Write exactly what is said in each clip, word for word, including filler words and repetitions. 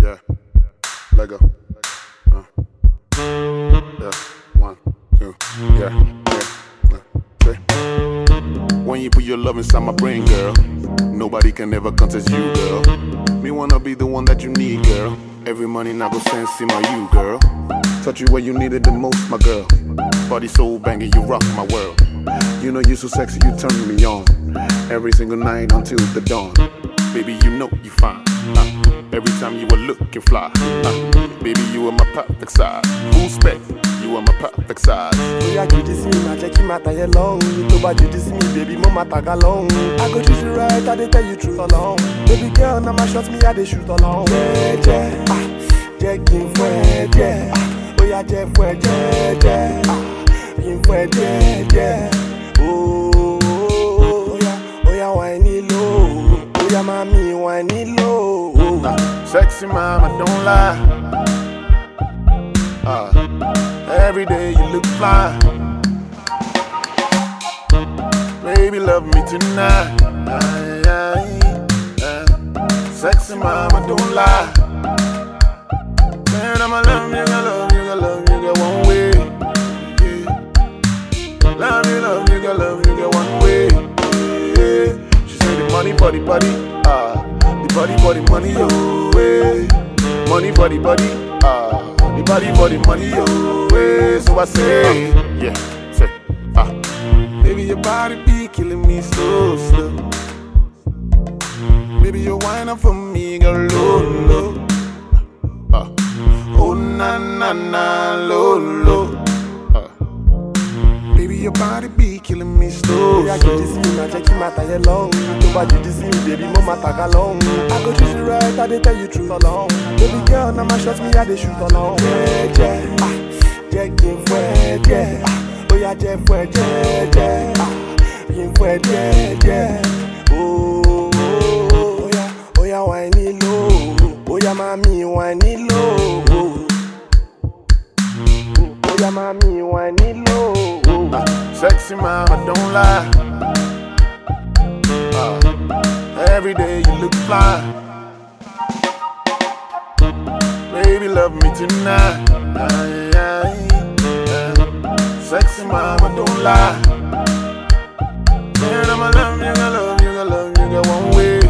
Yeah, Lego. Uh. Yeah, one, two, yeah, yeah. Uh, say. When you put your love inside my brain, girl, nobody can ever contest you, girl. Me wanna be the one that you need, girl. Every morning I go send see my you, girl. Touch you where you need it the most, my girl. Body so banging, you rock my world. You know you so sexy, you turn me on. Every single night until the dawn. Baby, you know you fine. Uh, every time you were looking fly. Uh, baby, you are my perfect size. Full spec, you are my perfect size. Oh yeah, you this me, my Jackie matter you long. You bad, you this me, baby, mama tag along. I go treat you right, I dey tell you truth along. Baby girl, now my shots me, I dey shoot along. Yeah, yeah, ah, Jackie for yeah. Oh yeah, Jeff for yeah, yeah. Ah, you for yeah, yeah. Oh, oh yeah, oh yeah, whiny low. Oh yeah, mommy, whiny low. Uh, sexy mama, don't lie. Uh, every day you look fly. Baby, love me tonight. Aye, aye, aye. Sexy mama, don't lie. Man, I'ma love you, gonna love you, gonna love you, get one way. Yeah. Love you, love you, gonna love you, get one way. Yeah. She said the money for the body, ah, the body for the money, oh, way. Money for the body, ah, the body for the money, oh, way. So I say, yeah, say, ah. Baby, your body be killing me so slow. Baby, you whine up for me, girl, low, low. Uh. Oh na na na, low, low. Uh. Baby, your body be killing me slow. Yeah, you this me, my Jackie matter you long. You bad, you this me, baby, mama tag along. I go treat you right, I dey tell you truth along. Baby girl, now my shots me, I dey shoot along. Yeah, yeah, ah, Jackie for yeah. Ah, oh yeah, Jeff for yeah, yeah. Ah, you for yeah, yeah. Oh, oh, oh yeah, oh yeah, whiny low. Oh yeah, mommy, whiny low. Oh yeah, mommy, whiny low. Uh, sexy mama, don't lie. Uh, every day you look fly. Baby, love me tonight. Aye, aye, aye. Sexy mama, don't lie. Man, I'ma love you, gonna love you, gonna love you, get one way.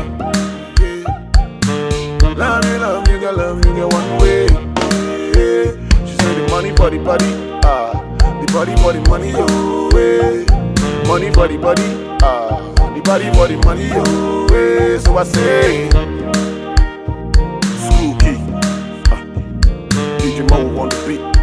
Yeah. Love you, love you, gonna love you, get one way. Yeah. She said the money for the body, ah, the body for the money, oh, way. Money for the body, ah, the body for the money, oh, way. So I say, School Key, ah, D J Mo on the beat.